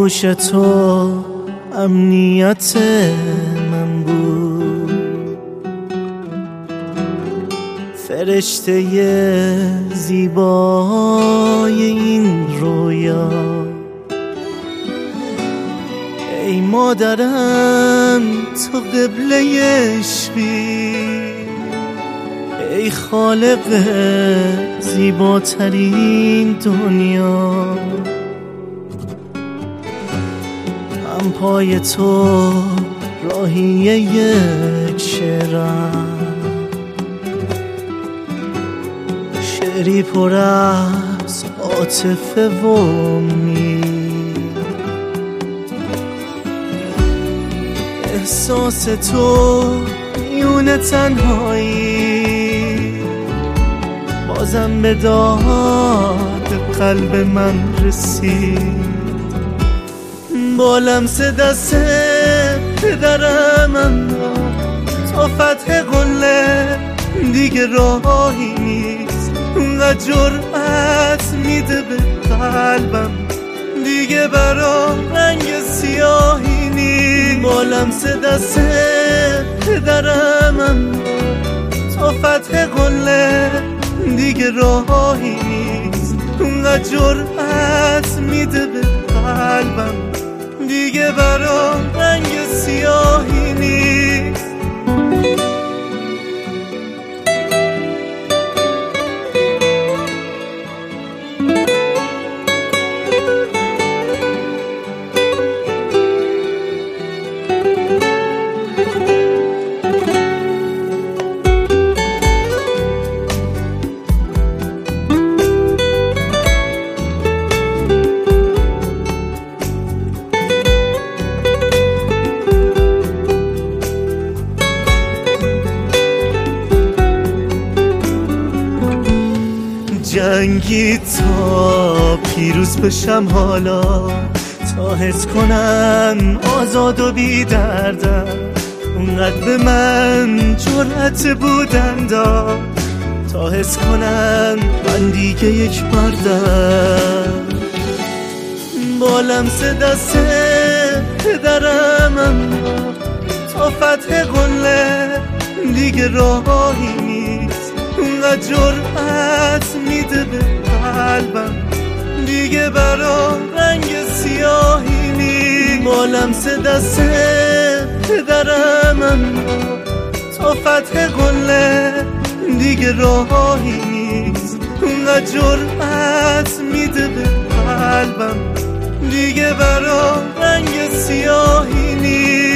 آغوش تو امنیت من بود، فرشته زیبای این رویا. ای مادرم تو قبله عشقی، ای خالق زیباترین دنیا. هم پای تو راهی یک شعرم، شعری پر از عاطفه و امید. احساس تو میون تنهایی، بازم به داد قلب من رسید. با لمس دست پدرم انداخت تا فتح قله، دیگه راهی نیست. اونقدر جرأت میده به قلبم، دیگه برام رنگ سیاهی نیست. با لمس دست پدرم انداخت تا فتح قله، دیگه راهی نیست. اونقدر جرأت میده به قلبم، دیگه برام رنگ سیاهی نیست. جنگی تا پیروز بشم حالا، تا حس کنم آزاد و بی دردم. اونقدر به من جرأت بودن داد تا حس کنم من دیگه یک مردم. با لمس دست پدرم تا فتح قله، دیگه راهی نیست. اونقدر جرأت میده به قلبم، دیگه برام رنگ سیاهی نیست. با لمس دست پدرم تا فتح قله، دیگه راهی نیست. اونقدر جرأت میده به قلبم، دیگه برام رنگ سیاهی نیست.